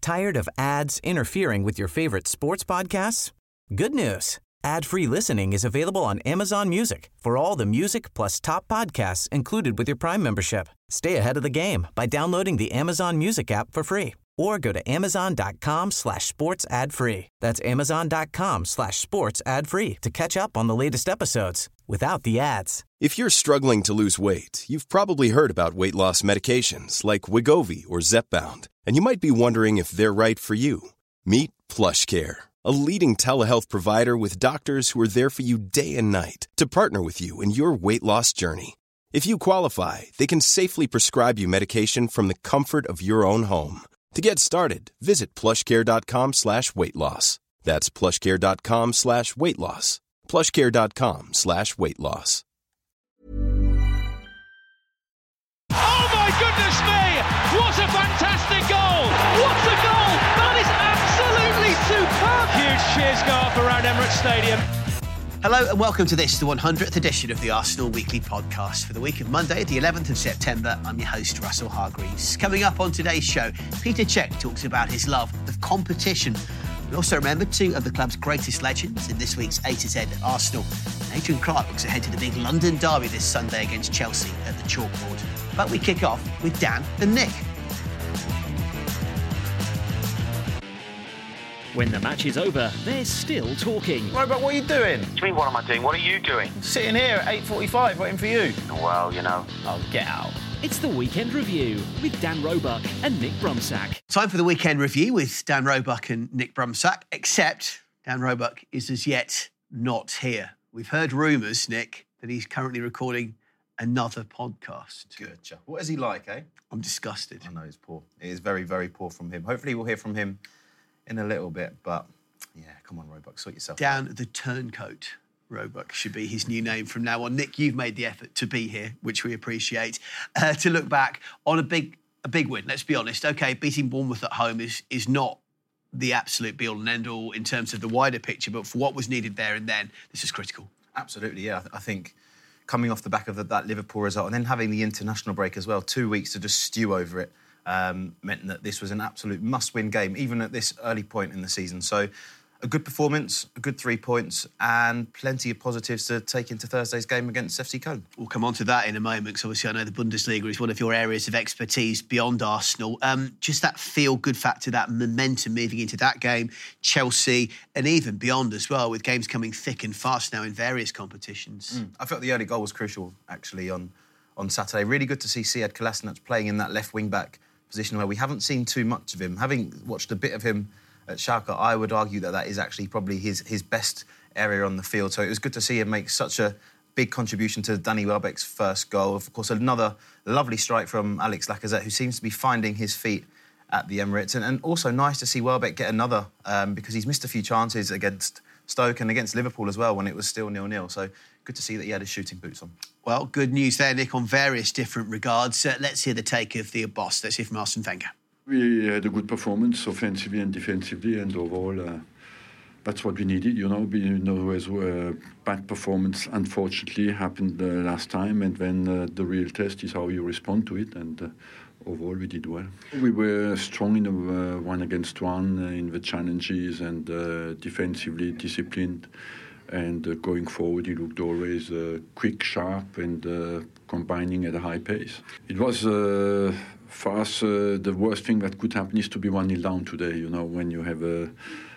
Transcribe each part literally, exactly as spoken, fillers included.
Tired of ads interfering with your favorite sports podcasts? Good news. Ad-free listening is available on Amazon Music for all the music plus top podcasts included with your Prime membership. Stay ahead of the game by downloading the Amazon Music app for free or go to amazon.com slash sports ad free. That's amazon.com slash sports ad free to catch up on the latest episodes without the ads. If you're struggling to lose weight, you've probably heard about weight loss medications like Wegovy or Zepbound, and you might be wondering if they're right for you. Meet PlushCare, a leading telehealth provider with doctors who are there for you day and night to partner with you in your weight loss journey. If you qualify, they can safely prescribe you medication from the comfort of your own home. To get started, visit plushcare.com slash weight loss. That's plushcare.com slash weight loss. plushcare.com slash weight loss. Oh my goodness me! What a fantastic goal! What a goal! That is absolutely superb! Huge cheers go up around Emirates Stadium. Hello and welcome to this, the one hundredth edition of the Arsenal Weekly Podcast for the week of Monday, the eleventh of September. I'm your host, Russell Hargreaves. Coming up on today's show, Peter Cech talks about his love of competition. We also remember two of the club's greatest legends in this week's A to Z at Arsenal. And Adrian Clark looks ahead to the big London derby this Sunday against Chelsea at the chalkboard. But we kick off with Dan and Nick. When the match is over, they're still talking. Right, but what are you doing? What do you mean, what am I doing? What are you doing? Sitting here at eight forty-five waiting for you. Well, you know. Oh, get out. It's the Weekend Review with Dan Roebuck and Nick Brumsack. Time for the Weekend Review with Dan Roebuck and Nick Brumsack, except Dan Roebuck is as yet not here. We've heard rumours, Nick, that he's currently recording another podcast. Good, Joe. What is he like, eh? I'm disgusted. I know he's poor. It is very, very poor from him. Hopefully we'll hear from him in a little bit, but yeah, come on, Roebuck, sort yourself Down out. the Turncoat. Roebuck should be his new name from now on. Nick, you've made the effort to be here, which we appreciate. Uh, to look back on a big a big win, let's be honest. OK, beating Bournemouth at home is is not the absolute be-all and end-all in terms of the wider picture, but for what was needed there and then, this is critical. Absolutely, yeah. I think coming off the back of the, that Liverpool result and then having the international break as well, two weeks to just stew over it, Um, meant that this was an absolute must-win game, even at this early point in the season. So a good performance, a good three points, and plenty of positives to take into Thursday's game against F C Köln. We'll come on to that in a moment, because obviously I know the Bundesliga is one of your areas of expertise beyond Arsenal. Um, just that feel-good factor, that momentum moving into that game, Chelsea, and even beyond as well, with games coming thick and fast now in various competitions. Mm. I felt the early goal was crucial, actually, on, on Saturday. Really good to see Sead Kolasinac playing in that left wing-back position where we haven't seen too much of him. Having watched a bit of him at Schalke, I would argue that that is actually probably his his best area on the field. So it was good to see him make such a big contribution to Danny Welbeck's first goal. Of course, another lovely strike from Alex Lacazette, who seems to be finding his feet at the Emirates. And, and also nice to see Welbeck get another, um, because he's missed a few chances against Stoke and against Liverpool as well when it was still nil-nil. So good to see that he had his shooting boots on. Well, good news there, Nick, on various different regards. Uh, let's hear the take of the boss. Let's hear from Arsene Wenger. We had a good performance offensively and defensively, and overall uh, that's what we needed. You know, we, you know, as a bad performance unfortunately happened uh, last time, and then uh, the real test is how you respond to it, and uh, overall we did well. We were strong in the uh, one against one, uh, in the challenges, and uh, defensively disciplined. And uh, going forward, he looked always uh, quick, sharp, and uh, combining at a high pace. It was, uh, for us, uh, the worst thing that could happen is to be one nil down today, you know, when you have a,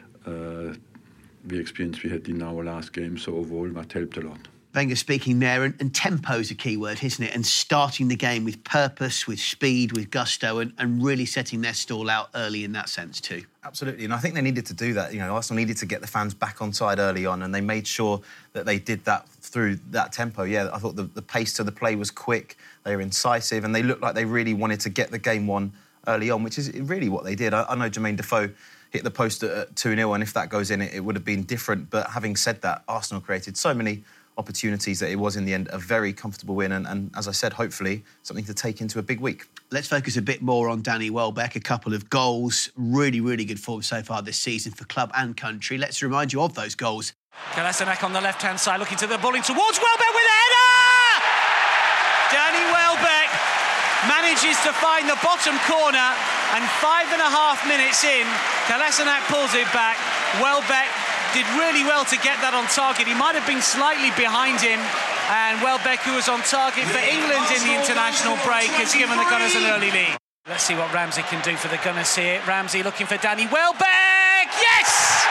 uh, the experience we had in our last game. So overall, that helped a lot. Wenger speaking there, and, and tempo's a key word, isn't it? And starting the game with purpose, with speed, with gusto, and, and really setting their stall out early in that sense too. Absolutely, and I think they needed to do that. You know, Arsenal needed to get the fans back on side early on, and they made sure that they did that through that tempo. Yeah, I thought the, the pace to the play was quick, they were incisive, and they looked like they really wanted to get the game won early on, which is really what they did. I, I know Jermaine Defoe hit the post at two nil, and if that goes in, it, it would have been different. But having said that, Arsenal created so many opportunities that it was in the end a very comfortable win, and, and as I said, hopefully something to take into a big week. Let's focus a bit more on Danny Welbeck. A couple of goals, really, really good form so far this season for club and country. Let's remind you of those goals. Kolasinac on the left-hand side, looking to the ball in towards Welbeck with a header! Danny Welbeck managed manages to find the bottom corner, and five and a half minutes in, Kolasinac pulls it back. Welbeck did really well to get that on target. He might have been slightly behind him, and Welbeck, who was on target for England in the international break, has given the Gunners an early lead. Let's see what Ramsey can do for the Gunners here. Ramsey looking for Danny Welbeck. Yes!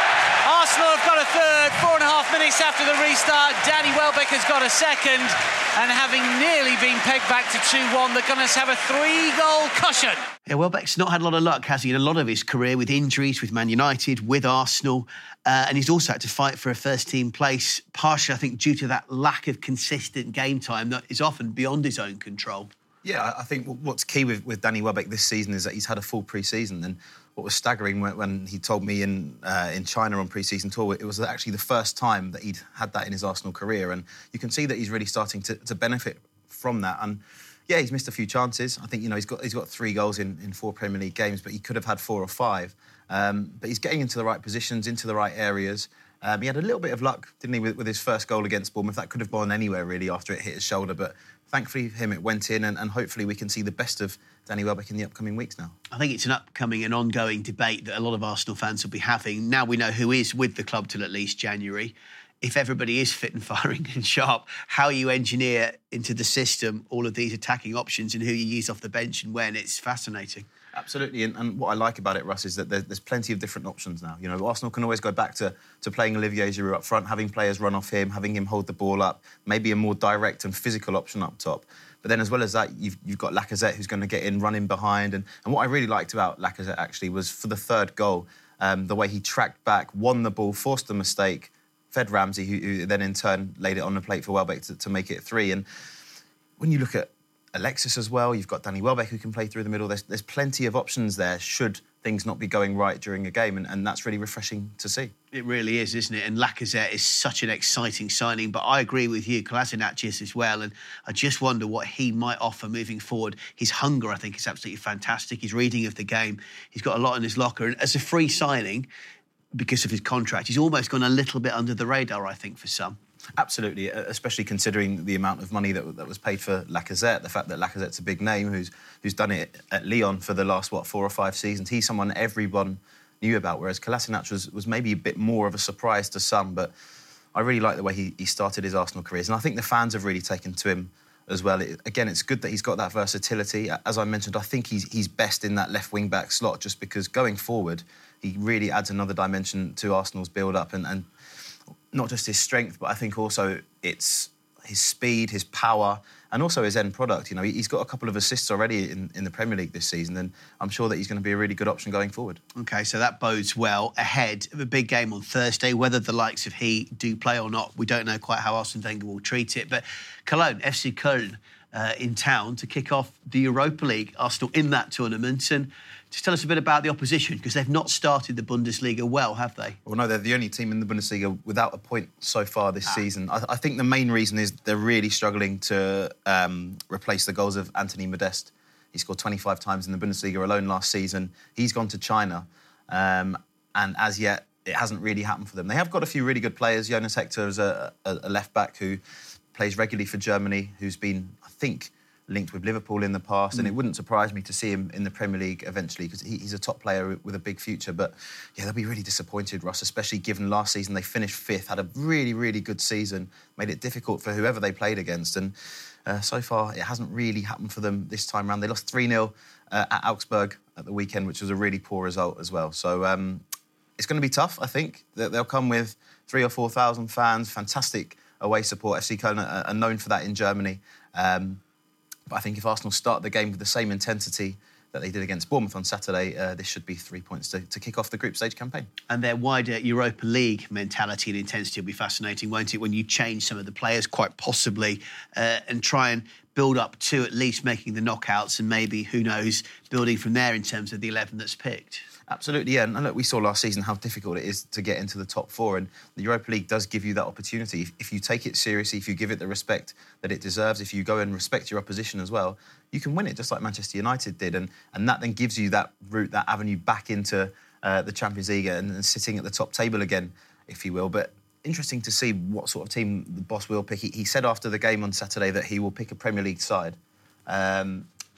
Arsenal have got a third, four and a half minutes after the restart. Danny Welbeck has got a second, and having nearly been pegged back to two one, the Gunners have a three-goal cushion. Yeah, Welbeck's not had a lot of luck, has he, in a lot of his career, with injuries, with Man United, with Arsenal, uh, and he's also had to fight for a first-team place, partially, I think, due to that lack of consistent game time that is often beyond his own control. Yeah, I think what's key with, with Danny Welbeck this season is that he's had a full pre-season, and what was staggering when, when he told me in uh, in China on pre-season tour, it was actually the first time that he'd had that in his Arsenal career, and you can see that he's really starting to, to benefit from that. And yeah, he's missed a few chances. I think, you know, he's got he's got three goals in, in four Premier League games, but he could have had four or five. Um, but he's getting into the right positions, into the right areas. Um, he had a little bit of luck, didn't he, with, with his first goal against Bournemouth. That could have gone anywhere, really, after it hit his shoulder. But thankfully for him, it went in, and, and hopefully we can see the best of Danny Welbeck in the upcoming weeks now. I think it's an upcoming and ongoing debate that a lot of Arsenal fans will be having. Now we know who is with the club till at least January. If everybody is fit and firing and sharp, how you engineer into the system all of these attacking options and who you use off the bench and when, it's fascinating. Absolutely, and, and what I like about it, Russ, is that there's, there's plenty of different options now. You know, Arsenal can always go back to, to playing Olivier Giroud up front, having players run off him, having him hold the ball up, maybe a more direct and physical option up top. But then as well as that, you've, you've got Lacazette, who's going to get in, running behind. And, and what I really liked about Lacazette, actually, was for the third goal, um, the way he tracked back, won the ball, forced a mistake, fed Ramsey, who, who then in turn laid it on the plate for Welbeck to, to make it three. And when you look at Alexis as well, you've got Danny Welbeck who can play through the middle. There's, there's plenty of options there should things not be going right during a game, and, and that's really refreshing to see. It really is, isn't it? And Lacazette is such an exciting signing, but I agree with you, Kolasinac is as well, and I just wonder what he might offer moving forward. His hunger, I think, is absolutely fantastic. His reading of the game, he's got a lot in his locker, and as a free signing, because of his contract, he's almost gone a little bit under the radar, I think, for some. Absolutely, especially considering the amount of money that, that was paid for Lacazette, the fact that Lacazette's a big name who's who's done it at Lyon for the last, what, four or five seasons. He's someone everyone knew about, whereas Kolasinac was, was maybe a bit more of a surprise to some, but I really like the way he, he started his Arsenal careers, and I think the fans have really taken to him as well. It, again, it's good that he's got that versatility. As I mentioned, I think he's he's best in that left wing-back slot, just because going forward, he really adds another dimension to Arsenal's build-up, and, and not just his strength, but I think also it's his speed, his power, and also his end product. You know, he's got a couple of assists already in, in the Premier League this season, and I'm sure that he's going to be a really good option going forward. OK, so that bodes well ahead of a big game on Thursday. Whether the likes of he do play or not, we don't know quite how Arsene Wenger will treat it. But Cologne, F C Köln, uh, in town to kick off the Europa League. Arsenal in that tournament. And just tell us a bit about the opposition, because they've not started the Bundesliga well, have they? Well, no, they're the only team in the Bundesliga without a point so far this ah. season. I, I think the main reason is they're really struggling to um, replace the goals of Anthony Modeste. He scored twenty-five times in the Bundesliga alone last season. He's gone to China, um, and as yet, it hasn't really happened for them. They have got a few really good players. Jonas Hector is a, a, a left-back who plays regularly for Germany, who's been, I think, linked with Liverpool in the past, mm. and it wouldn't surprise me to see him in the Premier League eventually, because he, he's a top player with a big future. But yeah, they'll be really disappointed, Ross, especially given last season they finished fifth, had a really, really good season, made it difficult for whoever they played against, and uh, so far it hasn't really happened for them this time round. They lost three nil uh, at Augsburg at the weekend, which was a really poor result as well. So um, it's going to be tough, I think. They'll come with three or four thousand fans, fantastic away support. F C Köln are, are known for that in Germany. Um, But I think if Arsenal start the game with the same intensity that they did against Bournemouth on Saturday, uh, this should be three points to, to kick off the group stage campaign. And their wider Europa League mentality and intensity will be fascinating, won't it, when you change some of the players quite possibly uh, and try and build up to at least making the knockouts and maybe, who knows, building from there in terms of the eleven that's picked. Absolutely, yeah. And look, we saw last season how difficult it is to get into the top four, and the Europa League does give you that opportunity. If, if you take it seriously, if you give it the respect that it deserves, if you go and respect your opposition as well, you can win it, just like Manchester United did. And, and that then gives you that route, that avenue back into uh, the Champions League and, and sitting at the top table again, if you will. But interesting to see what sort of team the boss will pick. He, he said after the game on Saturday that he will pick a Premier League side. Um,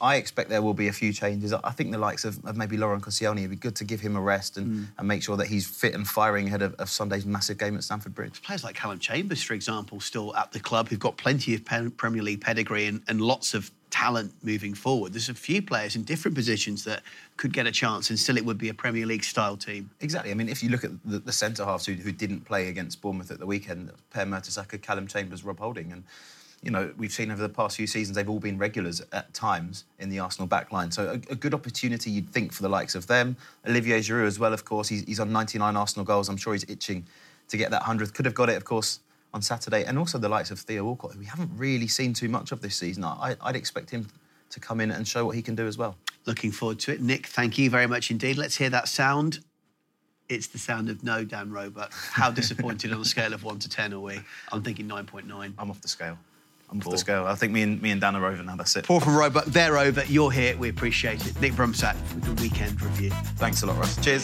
I expect there will be a few changes. I think the likes of, of maybe Laurent Koscielny, it'd be good to give him a rest and, mm. and make sure that he's fit and firing ahead of, of Sunday's massive game at Stamford Bridge. Players like Callum Chambers, for example, still at the club, who've got plenty of Premier League pedigree and, and lots of talent moving forward. There's a few players in different positions that could get a chance and still it would be a Premier League style team. Exactly. I mean, if you look at the, the centre-halves who, who didn't play against Bournemouth at the weekend, Per Mertesacker, Callum Chambers, Rob Holding, and you know, we've seen over the past few seasons, they've all been regulars at times in the Arsenal backline. So a, a good opportunity, you'd think, for the likes of them. Olivier Giroud as well, of course. He's, he's on ninety-nine Arsenal goals. I'm sure he's itching to get that hundredth. Could have got it, of course, on Saturday. And also the likes of Theo Walcott, who we haven't really seen too much of this season. I, I'd expect him to come in and show what he can do as well. Looking forward to it. Nick, thank you very much indeed. Let's hear that sound. It's the sound of no Dan Roebuck. How disappointed on a scale of one to ten are we? I'm thinking nine point nine. I'm off the scale. I'm off the scale. I think me and me and Dan are over now. That's it. Four from Roebuck. They're over. You're here. We appreciate it. Nick Brumsack with the weekend review. Thanks a lot, Russ. Cheers.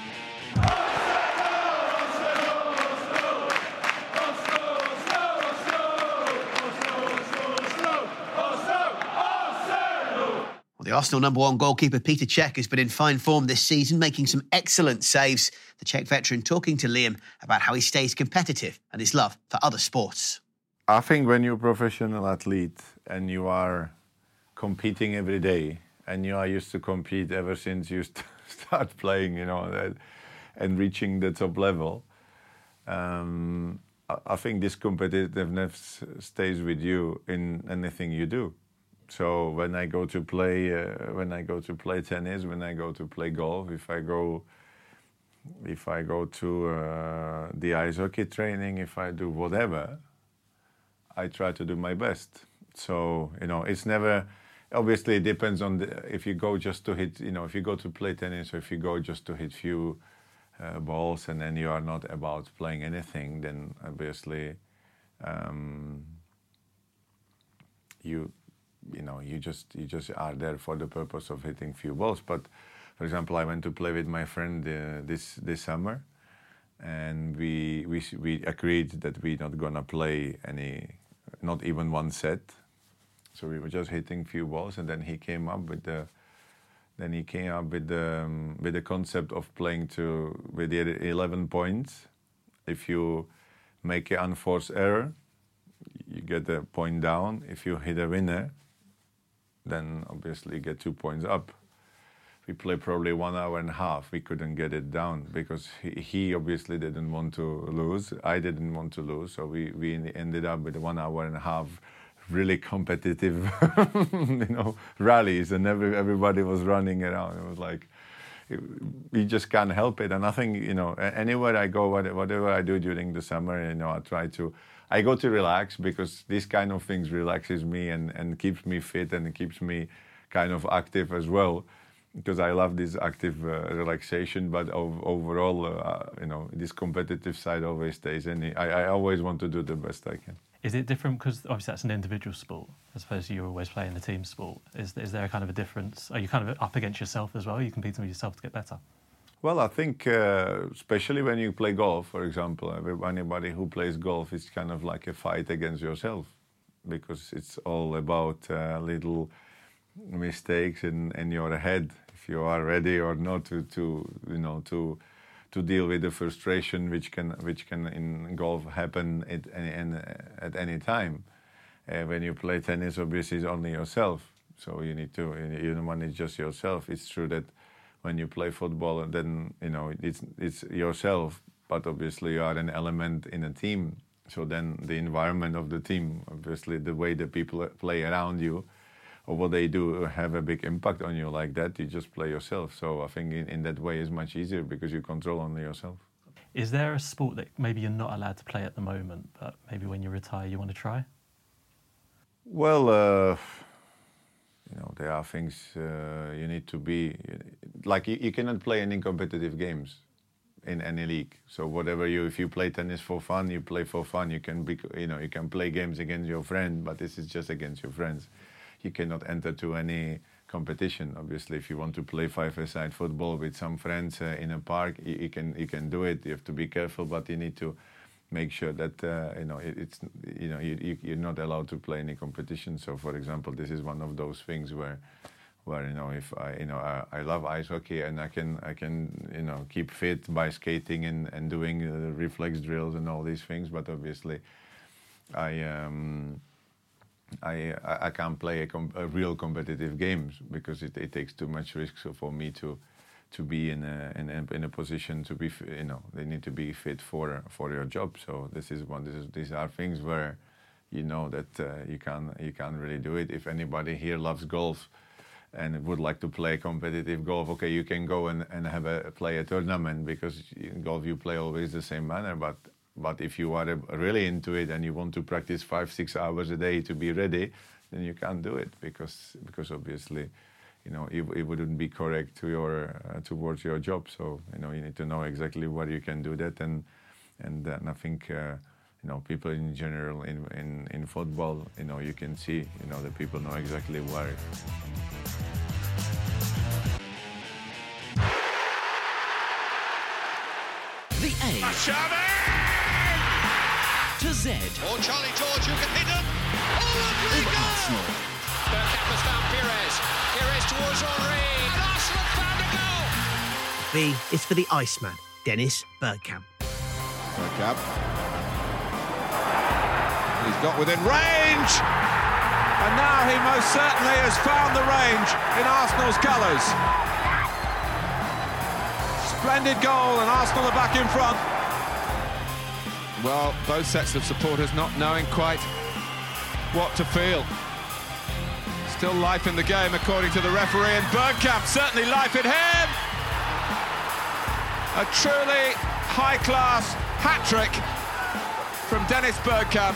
Well, the Arsenal number one goalkeeper Peter Cech has been in fine form this season, making some excellent saves. The Czech veteran talking to Liam about how he stays competitive and his love for other sports. I think when you're a professional athlete and you are competing every day and you are used to compete ever since you st- start playing, you know, and reaching the top level, um, I, I think this competitiveness stays with you in anything you do. So when I go to play, uh, when I go to play tennis, when I go to play golf, if I go, if I go to uh, the ice hockey training, if I do whatever, I try to do my best. So, you know, it's never, obviously it depends on the, if you go just to hit, you know, if you go to play tennis or if you go just to hit few uh, balls and then you are not about playing anything, then obviously um, you, you know, you just, you just are there for the purpose of hitting few balls. But for example, I went to play with my friend uh, this, this summer and we, we, we agreed that we're not gonna play any, not even one set. So we were just hitting few balls, and then he came up with the, then he came up with the um, with the concept of playing to with the eleven points. If you make an unforced error, you get a point down. If you hit a winner, then obviously you get two points up. We played probably one hour and a half. We couldn't get it down because he, he obviously didn't want to lose. I didn't want to lose. So we, we ended up with one hour and a half really competitive, you know, rallies. And every, everybody was running around. It was like, it, you just can't help it. And I think, you know, anywhere I go, whatever I do during the summer, you know, I try to, I go to relax because these kind of things relaxes me and, and keeps me fit and keeps me kind of active as well. Because I love this active uh, relaxation, but ov- overall, uh, you know, this competitive side always stays in. I, I always want to do the best I can. Is it different because obviously that's an individual sport as opposed to you're always playing a team sport? Is is there a kind of a difference? Are you kind of up against yourself as well? Are you competing with yourself to get better? Well, I think uh, especially when you play golf, for example, anybody who plays golf is kind of like a fight against yourself because it's all about uh, little mistakes in, in your head. If you are ready or not to, to you know to to deal with the frustration which can which can in golf happen at any, at any time. Uh, when you play tennis, obviously it's only yourself, so you need to you know manage just yourself. It's true that when you play football, then you know it's it's yourself, but obviously you are an element in a team. So then the environment of the team, obviously the way the people play around you, or what they do have a big impact on you like that. You just play yourself. So I think in, in that way it's much easier because you control only yourself. Is there a sport that maybe you're not allowed to play at the moment, but maybe when you retire you want to try? Well, uh, you know, there are things uh, you need to be... Like you, you cannot play any competitive games in any league. So whatever you, if you play tennis for fun, you play for fun. You can be, you know, you can play games against your friend, but this is just against your friends. You cannot enter to any competition. Obviously, if you want to play five-a-side football with some friends uh, in a park, you, you can you can do it. You have to be careful, but you need to make sure that uh, you know it, it's you know you, you, you're not allowed to play any competition. So, for example, this is one of those things where. Where you know, if I you know I, I love ice hockey and I can I can you know keep fit by skating and and doing uh, reflex drills and all these things, but obviously, I um, I I can't play a, com- a real competitive games because it, it takes too much risk for me to to be in a in a, in a position to be you know they need to be fit for for your job. So this is one this is these are things where you know that uh, you can you can't really do it. If anybody here loves golf and would like to play competitive golf, okay, you can go and, and have a play a tournament because in golf you play always the same manner. But but if you are really into it and you want to practice five six hours a day to be ready, then you can't do it because because obviously, you know, it, it wouldn't be correct to your uh, towards your job. So you know you need to know exactly where you can do that, and and, uh, and I think. Uh, You know, people in general in, in, in football, you know, you can see, you know, the people know exactly where. The A to Z. Or Charlie George who can hit him. Oh, Rodrigo! Arsenal. Bergkamp has found Pires. Pires towards Henry. And Arsenal found a goal. B is for the Iceman, Dennis Bergkamp. Bergkamp. He's got within range, and now he most certainly has found the range in Arsenal's colours. Splendid goal, and Arsenal are back in front. Well, both sets of supporters not knowing quite what to feel. Still life in the game, according to the referee, and Bergkamp certainly life in him. A truly high-class hat-trick from Dennis Bergkamp.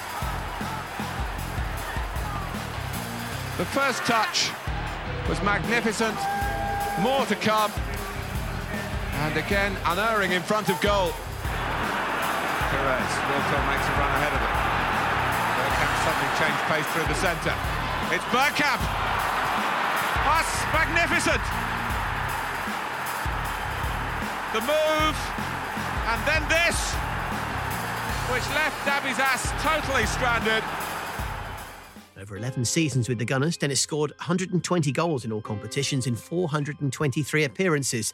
The first touch was magnificent, more to come, and again unerring in front of goal. Pires, Wilco makes a run ahead of him. Bergkamp suddenly changed pace through the centre. It's Bergkamp! That's magnificent! The move, and then this, which left Davies Ass totally stranded. Over eleven seasons with the Gunners, Dennis scored one hundred twenty goals in all competitions in four hundred twenty-three appearances.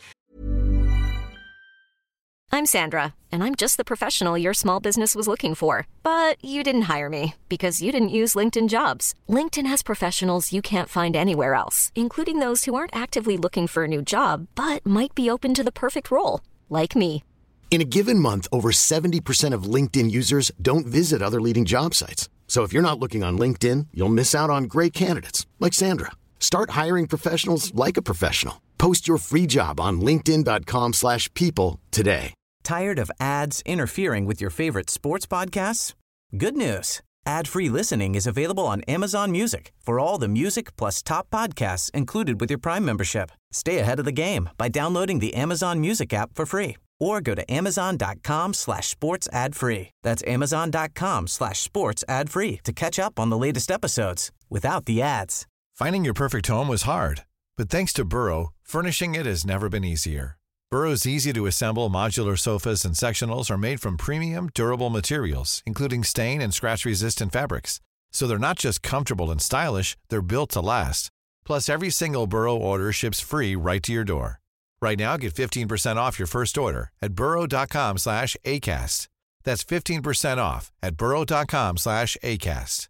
I'm Sandra, and I'm just the professional your small business was looking for. But you didn't hire me because you didn't use LinkedIn Jobs. LinkedIn has professionals you can't find anywhere else, including those who aren't actively looking for a new job, but might be open to the perfect role, like me. In a given month, over seventy percent of LinkedIn users don't visit other leading job sites. So if you're not looking on LinkedIn, you'll miss out on great candidates like Sandra. Start hiring professionals like a professional. Post your free job on linkedin dot com slash people today. Tired of ads interfering with your favorite sports podcasts? Good news. Ad-free listening is available on Amazon Music for all the music plus top podcasts included with your Prime membership. Stay ahead of the game by downloading the Amazon Music app for free or go to amazon.com slash sports ad free. That's amazon.com slash sports ad free to catch up on the latest episodes without the ads. Finding your perfect home was hard, but thanks to Burrow, furnishing it has never been easier. Burrow's easy-to-assemble modular sofas and sectionals are made from premium, durable materials, including stain and scratch-resistant fabrics. So they're not just comfortable and stylish, they're built to last. Plus, every single Burrow order ships free right to your door. Right now, get fifteen percent off your first order at burrow.com slash ACAST. That's fifteen percent off at burrow.com slash ACAST.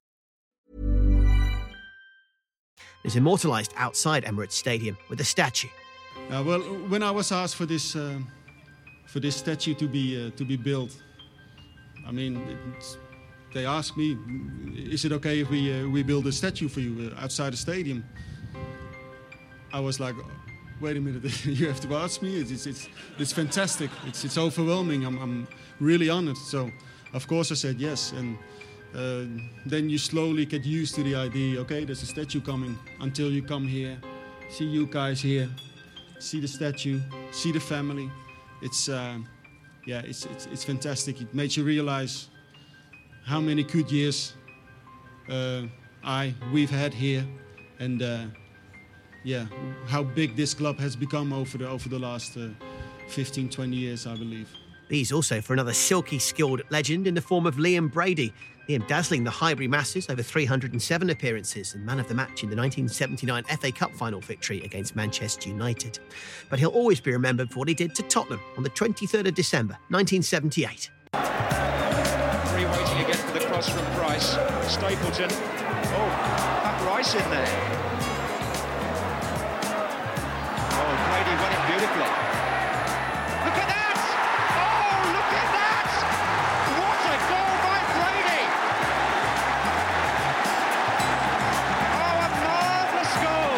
Is immortalised outside Emirates Stadium with a statue. Uh, well, when I was asked for this uh, for this statue to be uh, to be built, I mean, it's, they asked me, "Is it okay if we uh, we build a statue for you uh, outside the stadium?" I was like, "Wait a minute, you have to ask me. It's it's it's, it's fantastic. It's it's overwhelming. I'm I'm really honored." So, of course, I said yes. And uh, then you slowly get used to the idea. Okay, there's a statue coming. Until you come here, see you guys here. See the statue, see the family. It's, uh, yeah, it's, it's it's fantastic. It made you realize how many good years uh, I we've had here, and uh, yeah, how big this club has become over the over the last uh, fifteen, twenty years, I believe. B's also for another silky skilled legend in the form of Liam Brady. Liam dazzling the Highbury masses over three hundred seven appearances and man of the match in the nineteen seventy-nine F A Cup final victory against Manchester United. But he'll always be remembered for what he did to Tottenham on the twenty-third of December nineteen seventy-eight. Free waiting again for the cross from Price. Stapleton. Oh, Pat Rice in there. Oh, Brady won it beautifully. Look at that! Oh, look at that! What a goal by Brady! Oh, a marvellous goal!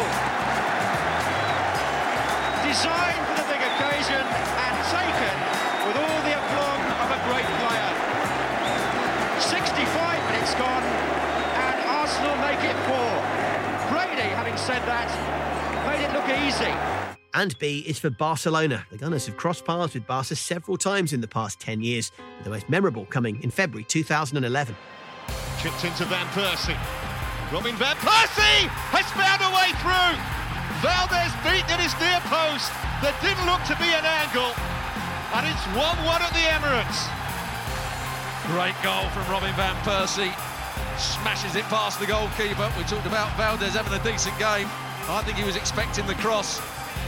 Designed for the big occasion and taken with all the aplomb of a great player. sixty-five minutes gone, and Arsenal make it four. Brady, having said that, made it look easy. And B is for Barcelona. The Gunners have crossed paths with Barca several times in the past ten years, with the most memorable coming in February two thousand eleven. Chipped into Van Persie. Robin Van Persie has found a way through. Valdez beaten at his near post. There didn't look to be an angle. And it's one one at the Emirates. Great goal from Robin Van Persie. Smashes it past the goalkeeper. We talked about Valdez having a decent game. I think he was expecting the cross.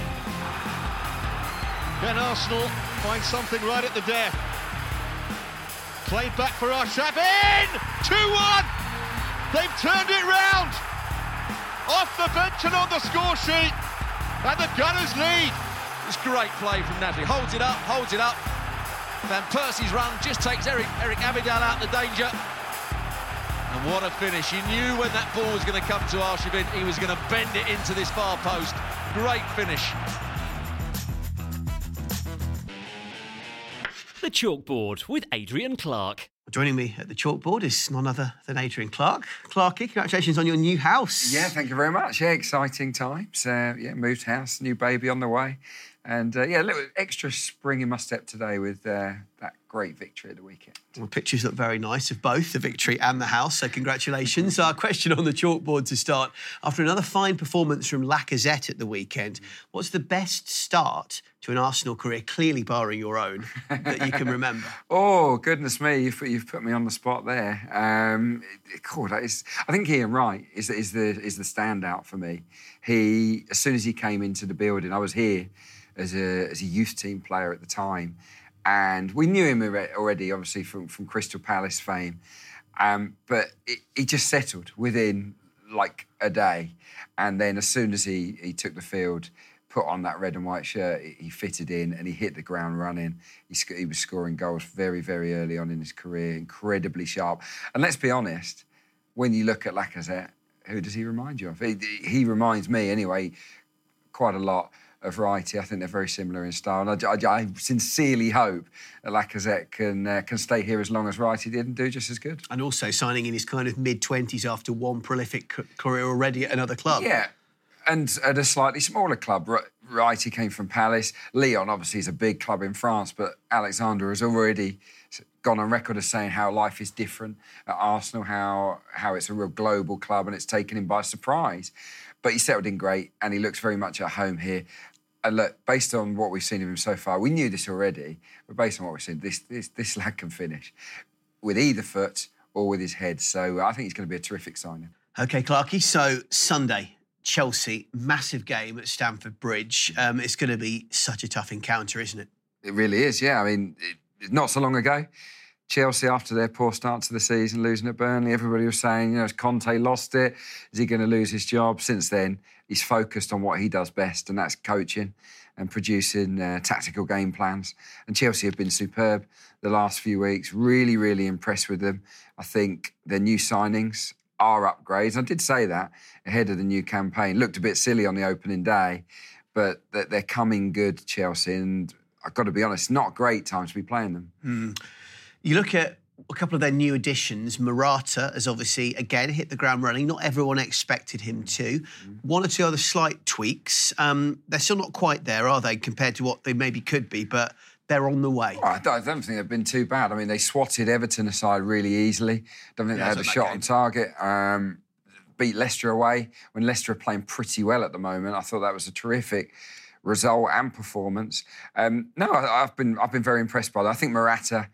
Can Arsenal find something right at the death? Played back for Arshavin! two one! They've turned it round! Off the bench and on the score sheet! And the Gunners lead! It's great play from Natalie. Holds it up, holds it up. Van Persie's run just takes Eric, Eric Abidal out of the danger. And what a finish. He knew when that ball was going to come to Arshavin, he was going to bend it into this far post. Great finish. The Chalkboard with Adrian Clark. Joining me at the chalkboard is none other than Adrian Clark. Clarky, congratulations on your new house. Yeah, thank you very much. Yeah, exciting times. Uh, yeah, moved house, new baby on the way. And uh, yeah, a little extra spring in my step today with uh, that great victory at the weekend. Well, pictures look very nice of both the victory and the house, so congratulations. Our question on the chalkboard to start. After another fine performance from Lacazette at the weekend, what's the best start to an Arsenal career, clearly barring your own, that you can remember? Oh, goodness me, you've, you've put me on the spot there. Um, God, that is, I think Ian Wright is, is, the, is the standout for me. He, as soon as he came into the building, I was here as a, as a youth team player at the time, and we knew him already, obviously, from, from Crystal Palace fame. Um, but it, he just settled within, like, a day. And then as soon as he, he took the field, put on that red and white shirt, he fitted in and he hit the ground running. He, sc- he was scoring goals very, very early on in his career, incredibly sharp. And let's be honest, when you look at Lacazette, who does he remind you of? He, he reminds me, anyway, quite a lot of Wrighty. I think they're very similar in style. And I, I, I sincerely hope that Lacazette can uh, can stay here as long as Wrighty did and do just as good. And also signing in his kind of mid-twenties after one prolific c- career already at another club. Yeah, and at a slightly smaller club. Wrighty came from Palace. Lyon, obviously, is a big club in France, but Alexander has already gone on record as saying how life is different at Arsenal, how, how it's a real global club and it's taken him by surprise. But he settled in great and he looks very much at home here. And look, based on what we've seen of him so far, we knew this already, but based on what we've seen, this this, this lad can finish with either foot or with his head. So I think he's going to be a terrific signing. OK, Clarky, so Sunday, Chelsea, massive game at Stamford Bridge. Um, it's going to be such a tough encounter, isn't it? It really is, yeah. I mean, it, not so long ago, Chelsea, after their poor start to the season, losing at Burnley, everybody was saying, you know, has Conte lost it? Is he going to lose his job? Since then, he's focused on what he does best, and that's coaching and producing uh, tactical game plans. And Chelsea have been superb the last few weeks. Really, really impressed with them. I think their new signings are upgrades. I did say that ahead of the new campaign. Looked a bit silly on the opening day, but that they're coming good, Chelsea, and I've got to be honest, not a great time to be playing them. Mm. You look at a couple of their new additions. Morata has obviously, again, hit the ground running. Not everyone expected him to. Mm. One or two other slight tweaks. Um, they're still not quite there, are they, compared to what they maybe could be, but they're on the way. Oh, I don't think they've been too bad. I mean, they swatted Everton aside really easily. Don't think Yeah, they had a shot game. on target. Um, beat Leicester away when Leicester are playing pretty well at the moment. I thought that was a terrific result and performance. Um, no, I, I've been I've been very impressed by that. I think Morata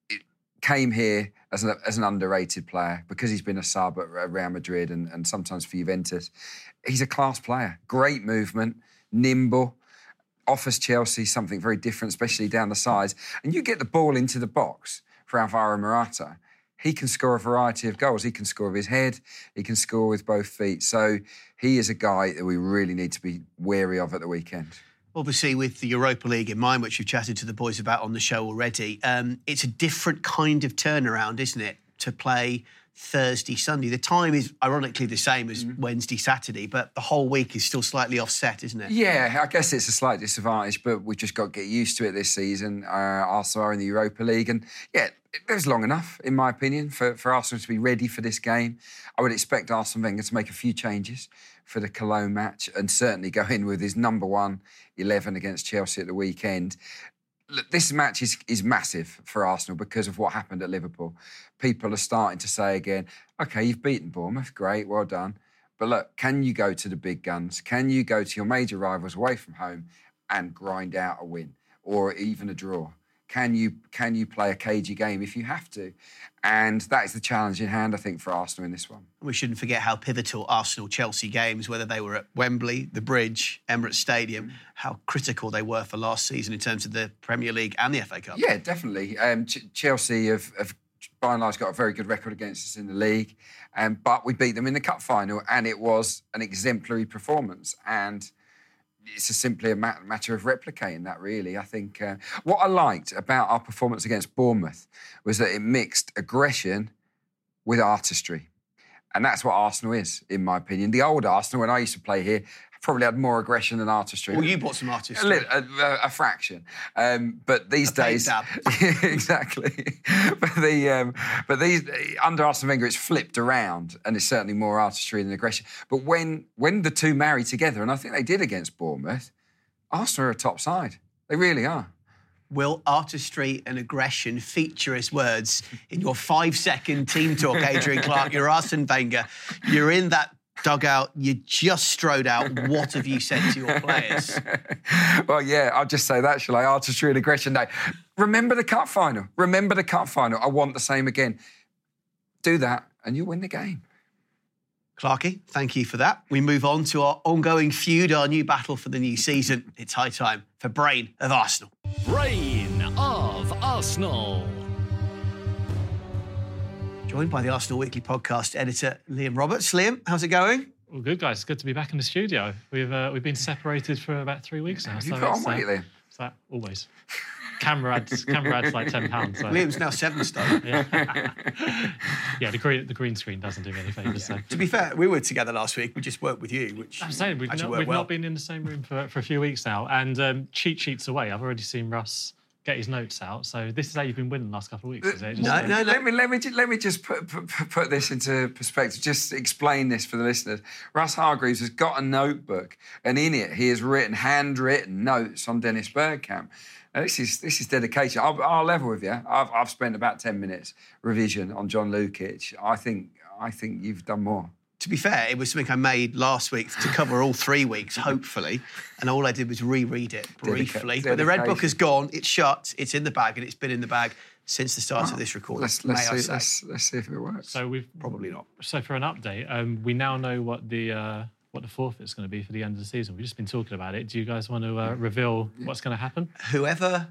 came here as an, as an underrated player because he's been a sub at Real Madrid and, and sometimes for Juventus. He's a class player, great movement, nimble, offers Chelsea something very different, especially down the sides. And you get the ball into the box for Alvaro Morata, he can score a variety of goals. He can score with his head, he can score with both feet. So he is a guy that we really need to be wary of at the weekend. Obviously, with the Europa League in mind, which you've chatted to the boys about on the show already, um, it's a different kind of turnaround, isn't it, to play Thursday, Sunday. The time is ironically the same as mm. Wednesday, Saturday, but the whole week is still slightly offset, isn't it? Yeah, I guess it's a slight disadvantage, but we've just got to get used to it this season. Uh, Arsenal are in the Europa League, and yeah, it was long enough, in my opinion, for, for Arsenal to be ready for this game. I would expect Arsene Wenger to make a few changes for the Cologne match and certainly go in with his number one eleven against Chelsea at the weekend. Look, this match is, is massive for Arsenal because of what happened at Liverpool. People are starting to say again, OK, you've beaten Bournemouth, great, well done. But look, can you go to the big guns? Can you go to your major rivals away from home and grind out a win or even a draw? Can you can you play a cagey game if you have to? And that is the challenge in hand, I think, for Arsenal in this one. We shouldn't forget how pivotal Arsenal-Chelsea games, whether they were at Wembley, the Bridge, Emirates Stadium, how critical they were for last season in terms of the Premier League and the F A Cup. Yeah, definitely. Um, Ch- Chelsea have, have, by and large, got a very good record against us in the league, um, but we beat them in the cup final, and it was an exemplary performance. And it's a simply a matter of replicating that, really. I think uh, what I liked about our performance against Bournemouth was that it mixed aggression with artistry. And that's what Arsenal is, in my opinion. The old Arsenal, when I used to play here, probably had more aggression than artistry. Well, you bought some artistry. A, little, a, a fraction. Um, but these a days... exactly. but the um, but these under Arsene Wenger, it's flipped around and it's certainly more artistry than aggression. But when, when the two marry together, and I think they did against Bournemouth, Arsenal are a top side. They really are. Will artistry and aggression feature as words in your five-second team talk, Adrian Clarke? You're Arsene Wenger. You're in that dugout, you just strode out. What have you said to your players? Well, yeah, I'll just say that, shall I? Artistry and aggression. No, remember the cup final. Remember the cup final. I want the same again. Do that and you'll win the game. Clarkey, thank you for that. We move on to our ongoing feud, our new battle for the new season. It's high time for Brain of Arsenal. Brain of Arsenal. Joined by the Arsenal Weekly podcast editor, Liam Roberts. Liam, how's it going? Well, good, guys. It's good to be back in the studio. We've uh, we've been separated for about three weeks now. Have so you put on weight, uh, Liam? It's that, always. Camera adds, camera adds like ten pounds. So. Liam's now seven stone. Yeah, yeah the, green, the green screen doesn't do me any favours. So. To be fair, we were together last week. We just worked with you, which I'm saying we've, not, we've well. not been in the same room for, for a few weeks now. And um, cheat sheets away, I've already seen Russ get his notes out. So this is how you've been winning the last couple of weeks, is it? Just no, no, no. Let me, let me, let me just put, put, put this into perspective, just explain this for the listeners. Russ Hargreaves has got a notebook, and in it he has written, handwritten notes on Dennis Bergkamp. Now, this is this is dedication. I'll, I'll level with you. I've, I've spent about ten minutes revision on John Lukic. I think I think you've done more. To be fair, it was something I made last week to cover all three weeks, hopefully, and all I did was reread it briefly. Dedica- but the red book is gone, it's shut, it's in the bag, and it's been in the bag since the start oh, of this recording. Let's, let's, may see, I let's, let's see if it works. So we've probably not. So for an update, um, we now know what the uh, what the forfeit is going to be for the end of the season. We've just been talking about it. Do you guys want to uh, reveal yeah. what's going to happen? Whoever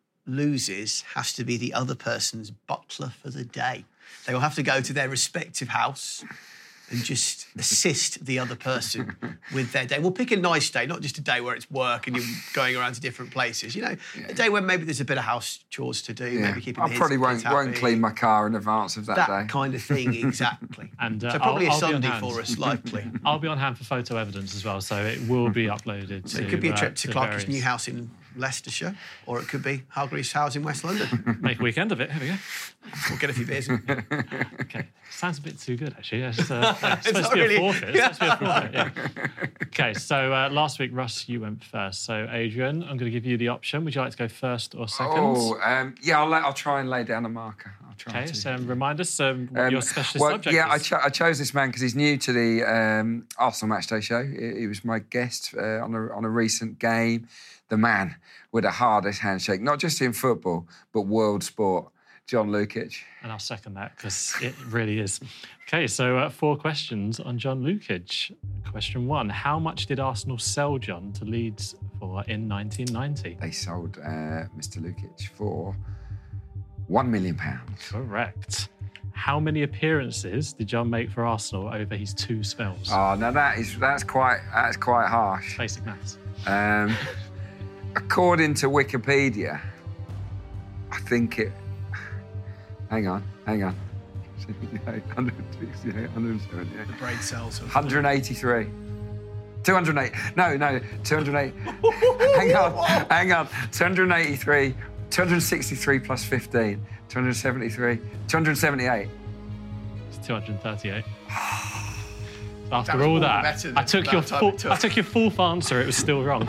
loses has to be the other person's butler for the day. They will have to go to their respective house and just assist the other person with their day. We'll pick a nice day, not just a day where it's work and you're going around to different places. You know, yeah. a day where maybe there's a bit of house chores to do, yeah. maybe keeping I the kids, probably won't, kids won't clean my car in advance of that, that day. That kind of thing, exactly. and uh, So probably I'll, a I'll Sunday for us, likely. I'll be on hand for photo evidence as well, so it will be uploaded so to... It could be a trip uh, to, to Clarke's various... new house in Leicestershire, or it could be Hargreaves' house in West London. Make a weekend of it. Here we go. We'll get a few beers in. Okay. Sounds a bit too good, actually. It's, uh, yeah, it's supposed to be really... a forfeit. It's supposed to be a forfeit, yeah. Okay, so uh, last week, Russ, you went first. So, Adrian, I'm going to give you the option. Would you like to go first or second? Oh, um, yeah, I'll, let, I'll try and lay down a marker. I'll I'll try Okay, to. so um, remind us um, what Um, your specialist well, subject yeah, I, is. cho- I chose this man because he's new to the um, Arsenal Matchday show. He, he was my guest uh, on a on a recent game. The man with the hardest handshake, not just in football, but world sport. John Lukic. And I'll second that because it really is. Okay, so uh, four questions on John Lukic. Question one, how much did Arsenal sell John to Leeds for in nineteen ninety? They sold uh, Mister Lukic for one million pounds. Correct. How many appearances did John make for Arsenal over his two spells? Oh, now that is that's quite that's quite harsh. Basic maths. Um, according to Wikipedia, I think it. Hang on, hang on. one sixty-eight, one seventy-eight. The brain cells. one hundred eighty-three. two hundred eight. No, no, two hundred eight. hang on, hang on. two hundred eighty-three, two hundred sixty-three plus fifteen, two hundred seventy-three, two hundred seventy-eight. It's two hundred thirty-eight. After That was all more that, better than I took the your amount of time full, it took. I took your full answer. It was still wrong.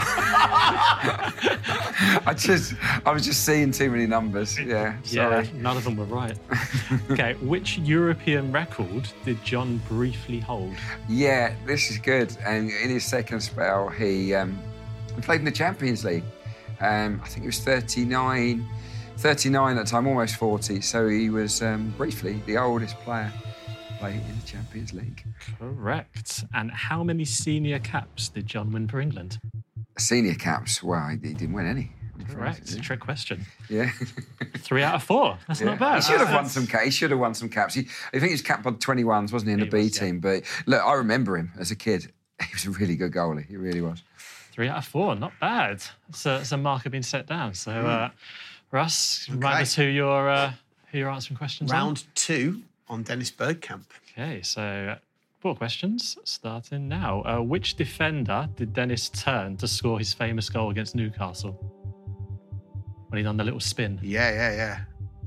I just, I was just seeing too many numbers. Yeah, sorry. Yeah, none of them were right. Okay, which European record did John briefly hold? Yeah, this is good. And in his second spell, he, um, he played in the Champions League. Um, I think he was thirty-nine, thirty-nine at the time, almost forty. So he was um, briefly the oldest player to play in the Champions League. Correct. And how many senior caps did John win for England? Senior caps, well, he, he didn't win any. Correct. It's a trick question. Yeah. Three out of four. That's Yeah. not bad. He should have won That's- some caps. He should have won some caps. He, I think he was capped on twenty-ones, wasn't he, in the He B was, yeah. team? But look, I remember him as a kid. He was a really good goalie. He really was. Three out of four, not bad. So it's a marker being set down. So, uh, Russ, remind Okay. us who you're, uh, who you're answering questions on. Round two on Dennis Bergkamp. Okay, so four questions starting now. Uh, which defender did Dennis turn to score his famous goal against Newcastle? When he done the little spin. Yeah, yeah, yeah.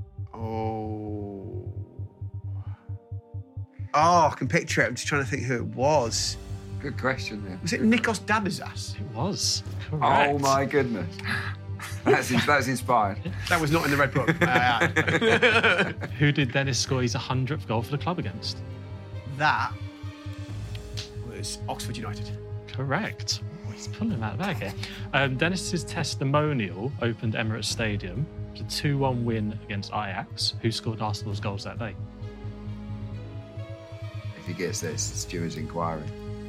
Oh. Oh, I can picture it. I'm just trying to think who it was. Good question, there. Was it Nikos Dabizas? It was. Correct. Oh, my goodness. That's, that's inspired. That was not in the Red Book. Uh, Who did Dennis score his one hundredth goal for the club against? that was Oxford United. Correct. Oh, he's pulling him out of the bag here. Um, Dennis's testimonial opened Emirates Stadium. It was a two one win against Ajax. Who scored Arsenal's goals that day? If he gets this, Stewart's inquiry.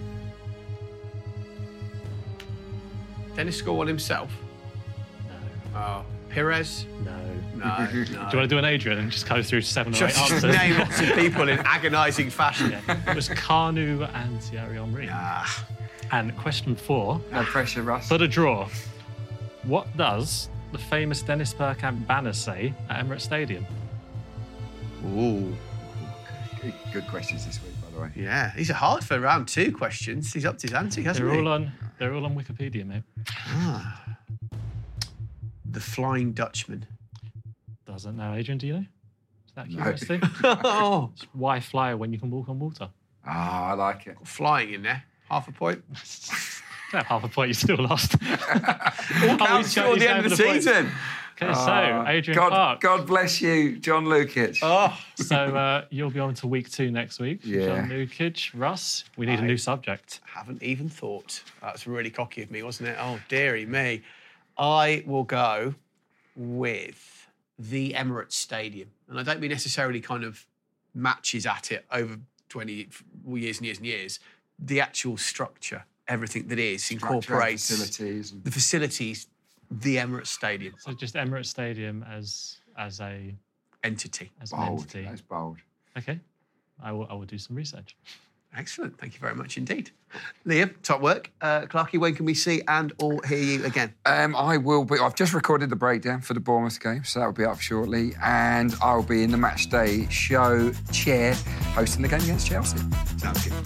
Dennis scored one himself. No. Oh, Perez? No. No, no. Do you want to do an Adrian and just go through seven or eight Just answers? name lots of people in agonising fashion. Yeah. It was Kanu and Thierry Henry. Ah. And question four. No pressure, Russ. For the draw. What does the famous Dennis Bergkamp banner say at Emirates Stadium? Ooh. Good, good questions this week, by the way. Yeah, these are hard for round two questions. He's upped his ante, hasn't They're he? all on. They're all on Wikipedia, mate. Ah. The Flying Dutchman. Doesn't know, Adrian? Do you know? Is that No. curiosity? Oh, It's why fly when you can walk on water? Ah, I like it. flying in there. Half a point. Don't have half a point. You still lost. All counts he's for he's the going end of for the the points. season. Okay, so Ah, Adrian God, Clark. God bless you, John Lukic. Oh, So uh, you'll be on to week two next week. Yeah. John Lukic. Russ, we need a I- new subject. haven't even thought. That's really cocky of me, wasn't it? Oh, dearie me. I will go with the Emirates Stadium. And I don't mean necessarily kind of matches at it over twenty years and years and years. The actual structure, everything that is, Structure, incorporates facilities. the facilities, the Emirates Stadium So just Emirates Stadium as as a entity. as an Bold. entity. That's bold. Okay, I will I will do some research. Excellent. Thank you very much indeed. Liam, top work. Uh, Clarky, when can we see and or hear you again? Um, I will be. I've just recorded the breakdown for the Bournemouth game, so that will be up shortly. And I'll be in the match day show chair hosting the game against Chelsea. Sounds good.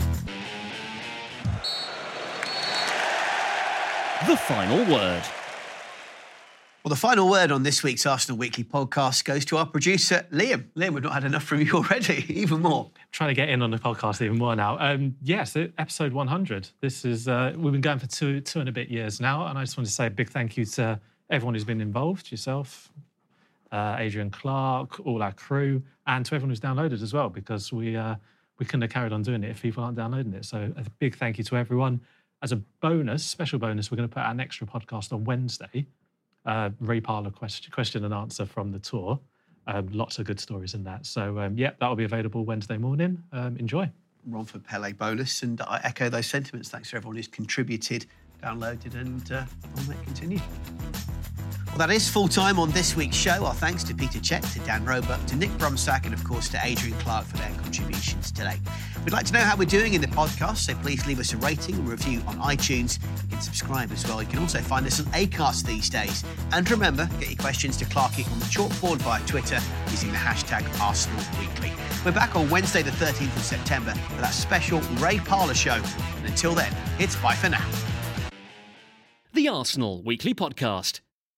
The final word. Well, the final word on this week's Arsenal Weekly podcast goes to our producer, Liam. Liam, we've not had enough from you already, even more. Trying to get in on the podcast even more now. Um, yes, episode one hundred. This is uh, we've been going for two two and a bit years now, and I just want to say a big thank you to everyone who's been involved, yourself, uh, Adrian Clark, all our crew, and to everyone who's downloaded as well, because we uh, we couldn't have carried on doing it if people aren't downloading it. So a big thank you to everyone. As a bonus, special bonus, we're going to put out an extra podcast on Wednesday. Uh, Ray Parlour question, question and answer from the tour. Um, lots of good stories in that. So, um, yeah, that'll be available Wednesday morning. Um, enjoy. Romford Pele bonus, and I echo those sentiments. Thanks to everyone who's contributed, downloaded, and uh, on that continued. Well, that is full time on this week's show. Our thanks to Peter Cech, to Dan Roebuck, to Nick Brumsack, and of course to Adrian Clark for their contributions today. We'd like to know how we're doing in the podcast, so please leave us a rating and review on iTunes. You can subscribe as well. You can also find us on Acast these days. And remember, get your questions to Clarky on the chalkboard via Twitter using the hashtag Arsenal Weekly. We're back on Wednesday the thirteenth of September for that special Ray Parlour show. And until then, it's bye for now. The Arsenal Weekly Podcast.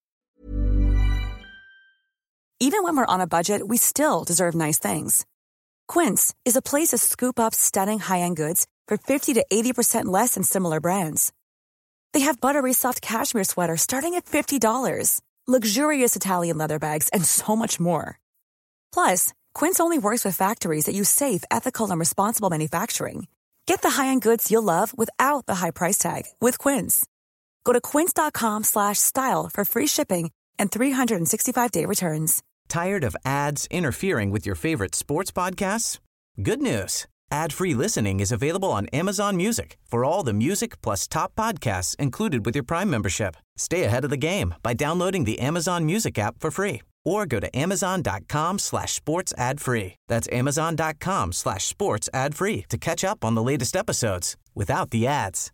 Even when we're on a budget, we still deserve nice things. Quince is a place to scoop up stunning high-end goods for fifty to eighty percent less than similar brands. They have buttery soft cashmere sweaters starting at fifty dollars, luxurious Italian leather bags, and so much more. Plus, Quince only works with factories that use safe, ethical, and responsible manufacturing. Get the high-end goods you'll love without the high price tag with Quince. Go to quince.com slash style for free shipping and three sixty-five day returns. Tired of ads interfering with your favorite sports podcasts? Good news. Ad-free listening is available on Amazon Music for all the music plus top podcasts included with your Prime membership. Stay ahead of the game by downloading the Amazon Music app for free or go to amazon.com slash sports ad free. That's amazon.com slash sports ad free to catch up on the latest episodes without the ads.